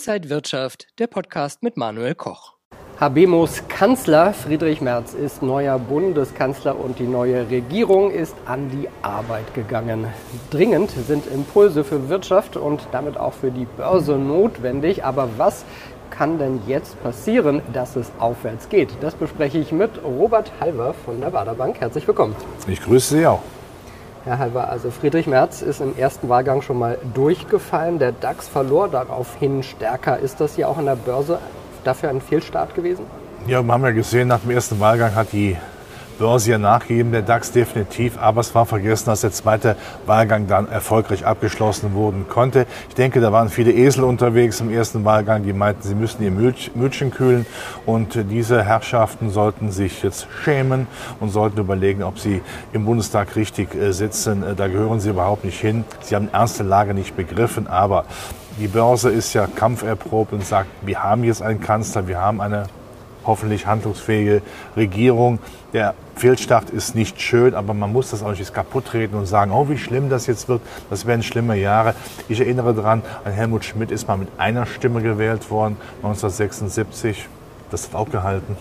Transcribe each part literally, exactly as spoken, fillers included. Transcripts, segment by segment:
Inside Wirtschaft, der Podcast mit Manuel Koch. Habemos Kanzler Friedrich Merz ist neuer Bundeskanzler und die neue Regierung ist an die Arbeit gegangen. Dringend sind Impulse für Wirtschaft und damit auch für die Börse notwendig. Aber was kann denn jetzt passieren, dass es aufwärts geht? Das bespreche ich mit Robert Halver von der Baader Bank. Herzlich willkommen. Ich grüße Sie auch. Herr Halver, also Friedrich Merz ist im ersten Wahlgang schon mal durchgefallen. Der DAX verlor daraufhin stärker. Ist das hier auch an der Börse dafür ein Fehlstart gewesen? Ja, wir haben ja gesehen, nach dem ersten Wahlgang hat die Börse ja nachgegeben, der DAX definitiv. Aber es war vergessen, dass der zweite Wahlgang dann erfolgreich abgeschlossen werden konnte. Ich denke, da waren viele Esel unterwegs im ersten Wahlgang, die meinten, sie müssten ihr Mütchen kühlen. Und diese Herrschaften sollten sich jetzt schämen und sollten überlegen, ob sie im Bundestag richtig sitzen. Da gehören sie überhaupt nicht hin. Sie haben die ernste Lage nicht begriffen, aber die Börse ist ja kampferprobt und sagt, wir haben jetzt einen Kanzler, wir haben eine hoffentlich handlungsfähige Regierung. Der Fehlstart ist nicht schön, aber man muss das auch nicht kaputt treten und sagen, oh, wie schlimm das jetzt wird. Das werden schlimme Jahre. Ich erinnere daran, an Helmut Schmidt ist mal mit einer Stimme gewählt worden, neunzehnhundertsechsundsiebzig. Das hat auch gehalten.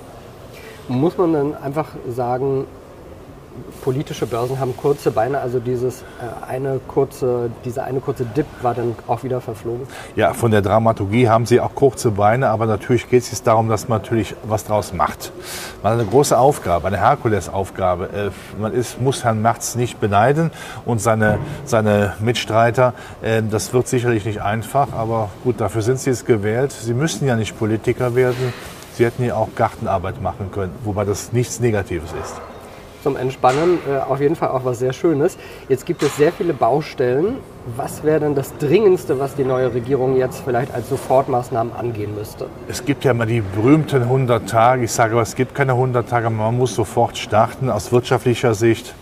Muss man dann einfach sagen, politische Börsen haben kurze Beine, also dieses äh, eine kurze, dieser eine kurze Dip war dann auch wieder verflogen? Ja, von der Dramaturgie haben sie auch kurze Beine, aber natürlich geht es jetzt darum, dass man natürlich was draus macht. Man hat eine große Aufgabe, eine Herkulesaufgabe. Äh, man ist, muss Herrn Merz nicht beneiden und seine, seine Mitstreiter. Äh, das wird sicherlich nicht einfach, aber gut, dafür sind sie jetzt gewählt. Sie müssen ja nicht Politiker werden. Sie hätten ja auch Gartenarbeit machen können, wobei das nichts Negatives ist. Zum Entspannen äh, auf jeden Fall auch was sehr Schönes. Jetzt gibt es sehr viele Baustellen. Was wäre denn das Dringendste, was die neue Regierung jetzt vielleicht als Sofortmaßnahmen angehen müsste? Es gibt ja mal die berühmten hundert Tage. Ich sage aber, es gibt keine hundert Tage, man muss sofort starten. Aus wirtschaftlicher Sicht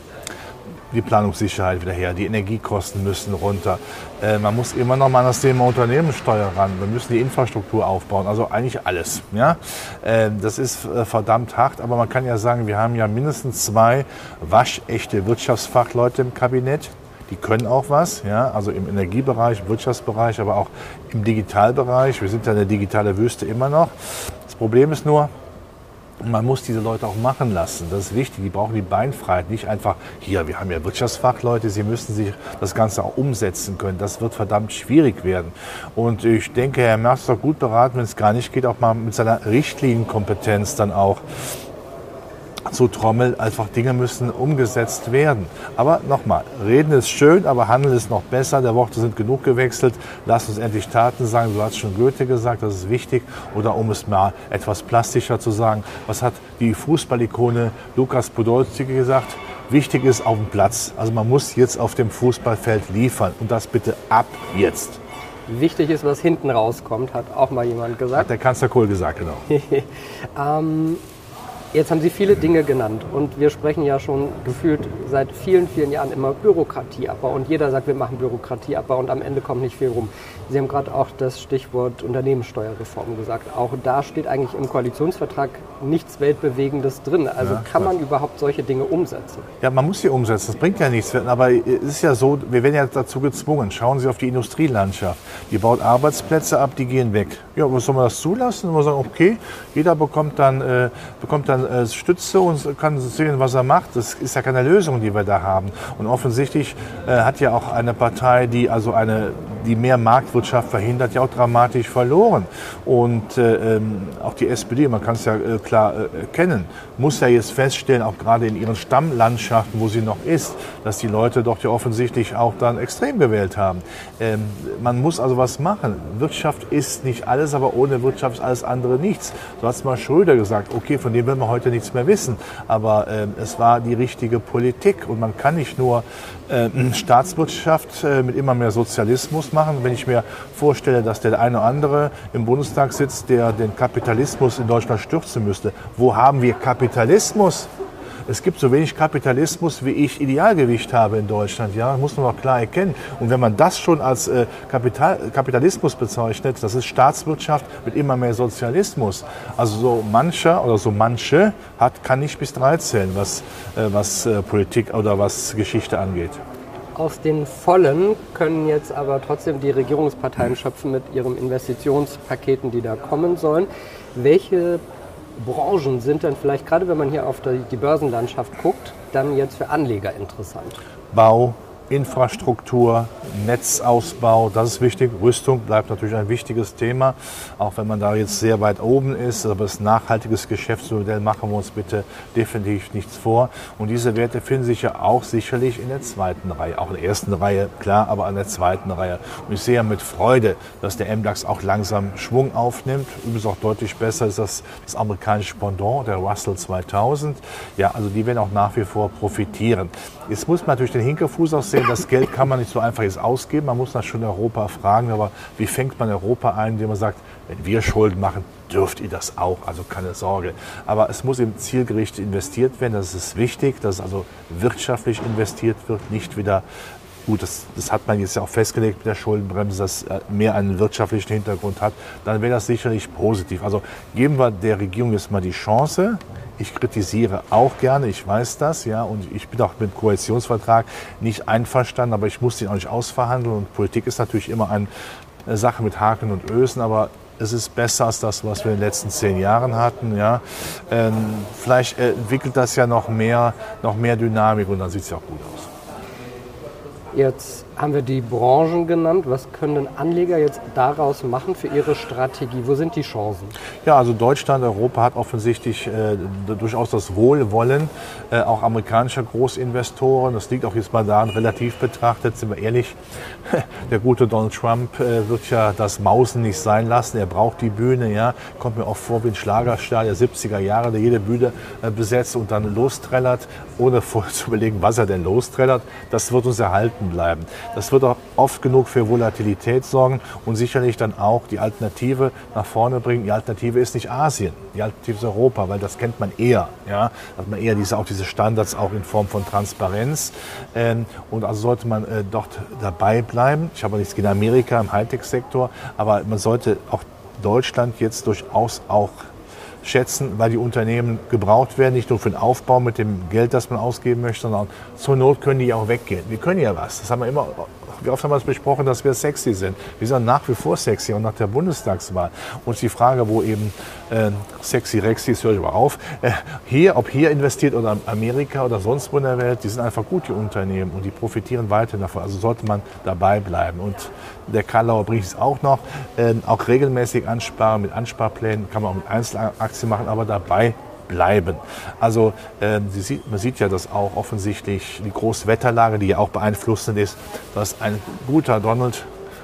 die Planungssicherheit wieder her, die Energiekosten müssen runter. Äh, man muss immer noch mal an das Thema Unternehmenssteuer ran. Wir müssen die Infrastruktur aufbauen, also eigentlich alles. Ja? Äh, das ist äh, verdammt hart, aber man kann ja sagen, wir haben ja mindestens zwei waschechte Wirtschaftsfachleute im Kabinett. Die können auch was, ja? Also im Energiebereich, im Wirtschaftsbereich, aber auch im Digitalbereich. Wir sind ja eine digitale Wüste immer noch. Das Problem ist nur, man muss diese Leute auch machen lassen. Das ist wichtig. Die brauchen die Beinfreiheit. Nicht einfach, hier, wir haben ja Wirtschaftsfachleute, sie müssen sich das Ganze auch umsetzen können. Das wird verdammt schwierig werden. Und ich denke, Herr Merz ist doch gut beraten, wenn es gar nicht geht, auch mal mit seiner Richtlinienkompetenz dann auch zu trommeln. Einfach Dinge müssen umgesetzt werden. Aber nochmal, reden ist schön, aber handeln ist noch besser. Der Worte sind genug gewechselt. Lass uns endlich Taten sagen. So hat es schon Goethe gesagt, das ist wichtig. Oder um es mal etwas plastischer zu sagen, was hat die Fußballikone Lukas Podolski gesagt? Wichtig ist auf dem Platz. Also man muss jetzt auf dem Fußballfeld liefern. Und das bitte ab jetzt. Wichtig ist, was hinten rauskommt, hat auch mal jemand gesagt. Hat der Kanzler Kohl gesagt, genau. ähm, Jetzt haben Sie viele Dinge genannt und wir sprechen ja schon gefühlt seit vielen, vielen Jahren immer Bürokratieabbau und jeder sagt, wir machen Bürokratieabbau und am Ende kommt nicht viel rum. Sie haben gerade auch das Stichwort Unternehmenssteuerreform gesagt. Auch da steht eigentlich im Koalitionsvertrag nichts Weltbewegendes drin. Also ja, kann man klar. überhaupt solche Dinge umsetzen? Ja, man muss sie umsetzen. Das bringt ja nichts. Aber es ist ja so, wir werden ja dazu gezwungen. Schauen Sie auf die Industrielandschaft. Die baut Arbeitsplätze ab, die gehen weg. Ja, was soll man das zulassen? Und wir sagen, okay, jeder bekommt dann, äh, bekommt dann äh, Stütze und kann sehen, was er macht. Das ist ja keine Lösung, die wir da haben. Und offensichtlich äh, hat ja auch eine Partei, die also eine, die mehr Marktwirtschaft verhindert, ja auch dramatisch verloren. Und äh, ähm, auch die S P D, man kann es ja äh, klar äh, erkennen, muss ja jetzt feststellen, auch gerade in ihren Stammlandschaften, wo sie noch ist, dass die Leute doch ja offensichtlich auch dann extrem gewählt haben. Ähm, man muss also was machen. Wirtschaft ist nicht alles, aber ohne Wirtschaft ist alles andere nichts. So hat es mal Schröder gesagt. Okay, von dem will man heute nichts mehr wissen. Aber ähm, es war die richtige Politik. Und man kann nicht nur äh, Staatswirtschaft äh, mit immer mehr Sozialismus machen. Wenn ich mir vorstelle, dass der eine oder andere im Bundestag sitzt, der den Kapitalismus in Deutschland stürzen müsste. Wo haben wir Kapitalismus? Es gibt so wenig Kapitalismus, wie ich Idealgewicht habe in Deutschland. Ja, muss man auch klar erkennen. Und wenn man das schon als äh, Kapital, Kapitalismus bezeichnet, das ist Staatswirtschaft mit immer mehr Sozialismus. Also so mancher oder so manche hat, kann nicht bis drei zählen, was, äh, was äh, Politik oder was Geschichte angeht. Aus den Vollen können jetzt aber trotzdem die Regierungsparteien schöpfen mit ihren Investitionspaketen, die da kommen sollen. Welche Branchen sind denn vielleicht, gerade wenn man hier auf die Börsenlandschaft guckt, dann jetzt für Anleger interessant? Bau, Infrastruktur, Netzausbau, das ist wichtig. Rüstung bleibt natürlich ein wichtiges Thema, auch wenn man da jetzt sehr weit oben ist. Aber das nachhaltiges Geschäftsmodell machen wir uns bitte definitiv nichts vor. Und diese Werte finden sich ja auch sicherlich in der zweiten Reihe, auch in der ersten Reihe, klar, aber in der zweiten Reihe. Und ich sehe ja mit Freude, dass der M DAX auch langsam Schwung aufnimmt. Übrigens auch deutlich besser ist das, das amerikanische Pendant, der Russell zweitausend. Ja, also die werden auch nach wie vor profitieren. Jetzt muss man natürlich den Hinterfuß auch sehen, das Geld kann man nicht so einfach jetzt ausgeben. Man muss das schon Europa fragen, aber wie fängt man Europa ein, indem man sagt, wenn wir Schulden machen, dürft ihr das auch, also keine Sorge. Aber es muss eben zielgerichtet investiert werden, das ist wichtig, dass also wirtschaftlich investiert wird, nicht wieder, gut, das, das hat man jetzt ja auch festgelegt mit der Schuldenbremse, dass mehr einen wirtschaftlichen Hintergrund hat, dann wäre das sicherlich positiv. Also geben wir der Regierung jetzt mal die Chance. Ich kritisiere auch gerne, ich weiß das, ja, und ich bin auch mit dem Koalitionsvertrag nicht einverstanden, aber ich muss den auch nicht ausverhandeln. Und Politik ist natürlich immer eine Sache mit Haken und Ösen, aber es ist besser als das, was wir in den letzten zehn Jahren hatten. Ja. Ähm, vielleicht entwickelt das ja noch mehr, noch mehr Dynamik und dann sieht es ja auch gut aus. Jetzt haben wir die Branchen genannt. Was können denn Anleger jetzt daraus machen für ihre Strategie? Wo sind die Chancen? Ja, also Deutschland, Europa hat offensichtlich äh, durchaus das Wohlwollen, äh, auch amerikanischer Großinvestoren. Das liegt auch jetzt mal daran, relativ betrachtet, sind wir ehrlich, der gute Donald Trump äh, wird ja das Mausen nicht sein lassen. Er braucht die Bühne, ja. Kommt mir auch vor wie ein Schlagerstar der siebziger Jahre, der jede Bühne äh, besetzt und dann lostrellert, ohne vorher zu überlegen, was er denn lostrellert. Das wird uns erhalten bleiben. Das wird auch oft genug für Volatilität sorgen und sicherlich dann auch die Alternative nach vorne bringen. Die Alternative ist nicht Asien, die Alternative ist Europa, weil das kennt man eher. Ja? Hat man eher diese, auch diese Standards auch in Form von Transparenz. Ähm, und also sollte man äh, dort dabei bleiben. Ich habe nichts gegen Amerika im Hightech-Sektor, aber man sollte auch Deutschland jetzt durchaus auch schätzen, weil die Unternehmen gebraucht werden, nicht nur für den Aufbau mit dem Geld, das man ausgeben möchte, sondern zur Not können die auch weggehen. Wir können ja was. Das haben wir immer, wie oft haben wir es besprochen, dass wir sexy sind. Wir sind nach wie vor sexy und nach der Bundestagswahl. Und die Frage, wo eben äh, sexy Rexy, das höre ich aber auf, äh, hier, ob hier investiert oder Amerika oder sonst wo in der Welt, die sind einfach gut, die Unternehmen, und die profitieren weiterhin davon. Also sollte man dabei bleiben. Und der Karlauer bringt es auch noch, äh, auch regelmäßig ansparen, mit Ansparplänen, kann man auch mit Einzelaktien machen, aber dabei bleiben. Also äh, sie sieht, man sieht ja, dass auch offensichtlich die große Wetterlage, die ja auch beeinflussend ist, dass ein guter Donald,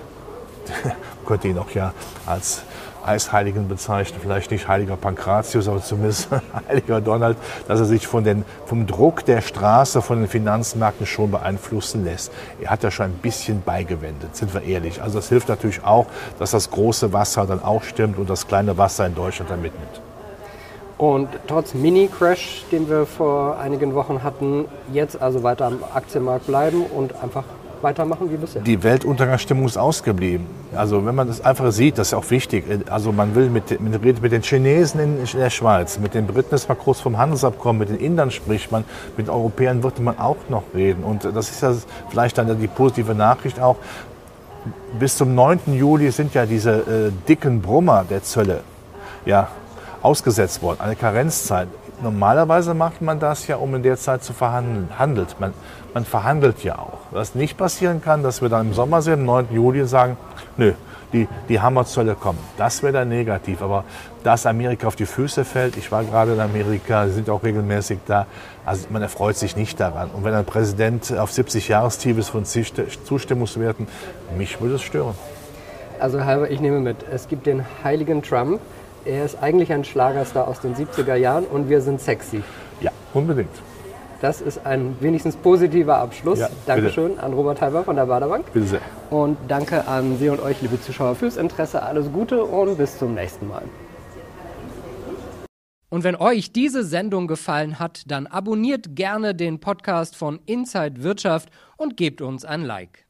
könnte ihn auch ja als Eisheiligen bezeichnen, vielleicht nicht heiliger Pankratius, aber zumindest heiliger Donald, dass er sich von den, vom Druck der Straße, von den Finanzmärkten schon beeinflussen lässt. Er hat ja schon ein bisschen beigewendet, sind wir ehrlich. Also das hilft natürlich auch, dass das große Wasser dann auch stimmt und das kleine Wasser in Deutschland dann mitnimmt. Und trotz Mini-Crash, den wir vor einigen Wochen hatten, jetzt also weiter am Aktienmarkt bleiben und einfach weitermachen wie bisher. Die Weltuntergangsstimmung ist ausgeblieben. Also wenn man das einfach sieht, das ist auch wichtig. Also man will mit, mit, mit den Chinesen in, in der Schweiz, mit den Briten ist man kurz vom Handelsabkommen, mit den Indern spricht man, mit den Europäern wird man auch noch reden. Und das ist ja vielleicht dann die positive Nachricht auch. Bis zum neunten Juli sind ja diese äh, dicken Brummer der Zölle ja ausgesetzt worden, eine Karenzzeit. Normalerweise macht man das ja, um in der Zeit zu verhandeln. Handelt. Man, man verhandelt ja auch. Was nicht passieren kann, dass wir dann im Sommer sind, am neunten Juli, sagen, nö, die, die Hammerzölle kommen. Das wäre dann negativ. Aber dass Amerika auf die Füße fällt, ich war gerade in Amerika, sie sind auch regelmäßig da, also man erfreut sich nicht daran. Und wenn ein Präsident auf siebzig Jahrestief ist von Zustimmungswerten, mich würde es stören. Also Halber, ich nehme mit, es gibt den heiligen Trump. Er ist eigentlich ein Schlagerstar aus den siebziger Jahren und wir sind sexy. Ja, unbedingt. Das ist ein wenigstens positiver Abschluss. Ja, Dankeschön an Robert Halber von der Baderbank. Bitte sehr. Und danke an Sie und euch, liebe Zuschauer, fürs Interesse. Alles Gute und bis zum nächsten Mal. Und wenn euch diese Sendung gefallen hat, dann abonniert gerne den Podcast von Inside Wirtschaft und gebt uns ein Like.